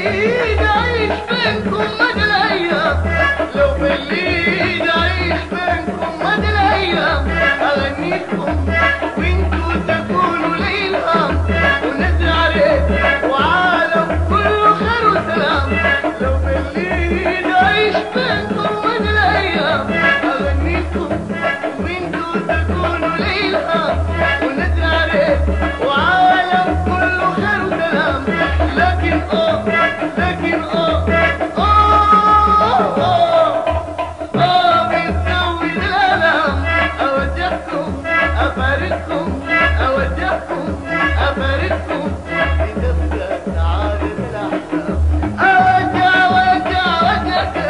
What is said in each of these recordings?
بالليل أعيش بينكم مدى الأيام، لو بالليل أعيش بينكم مدى الأيام، أغنيكم وانتوا تكونوا لي الهام، ونزرع ريت وعالم كله خير وسلام. لو بالليل أعيش بينكم مدى الأيام، أغنيكم وانتوا تكونوا لي الهام، ونزرع ريت وعالم كله خير وسلام. لكن بتزود الآلام، أودعكم أفارقكم، أودعكم أفارقكم، لتبقى سعادة الأحلام. أودعكم.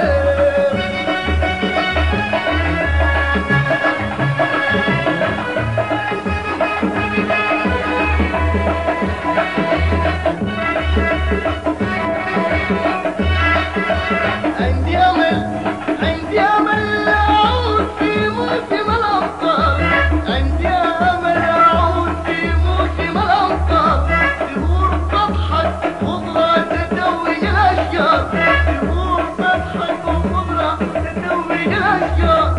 عندي أمل أعود في موسم الأمطار، عندي أمل أعود في موسم الأمطار، زهور تضحك خضرة تتوج الأشجار، زهور تضحك وخضرة تتوج الأشجار.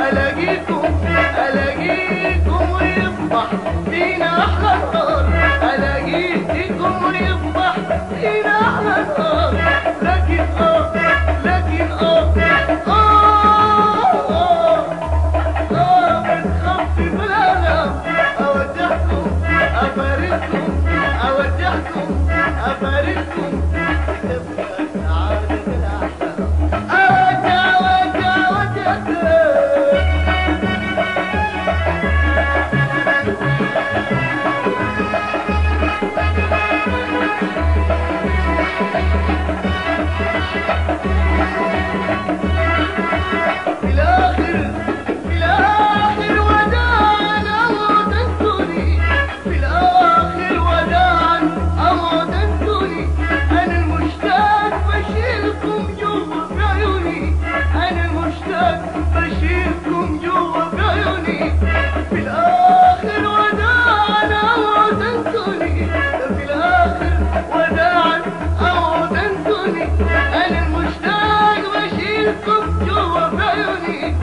ألاقيكم ويصبح فينا أحلى نهار، ألاقيكم ويصبح فينا أحلى نهار. لكن بتخفف الآلام، أودعكم أفارقكم، تبقى سعادة الأحلام. أودعكم. في الآخر وداعا أموت أنتوني، في الآخر وداعا أموت أنتوني. أنا المشتاق بشيلكم جوا في عيوني، أنا المشتاق بشيلكم جوا في عيوني. في الآخر وداعا أموت أنتوني، في الآخر وداعا أموت أنتوني. أنا المشتاق بشيلكم جوا في عيوني.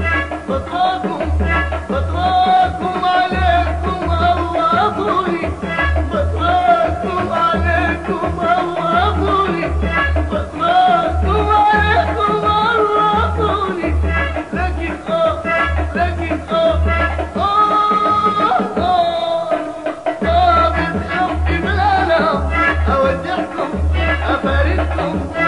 بطراكم عليكم الله أبوني، بطراكم عليكم الله أبوني، بطراكم عليكم الله أبوني. لكن بتخفف الآلام، أودعكم أفارقكم.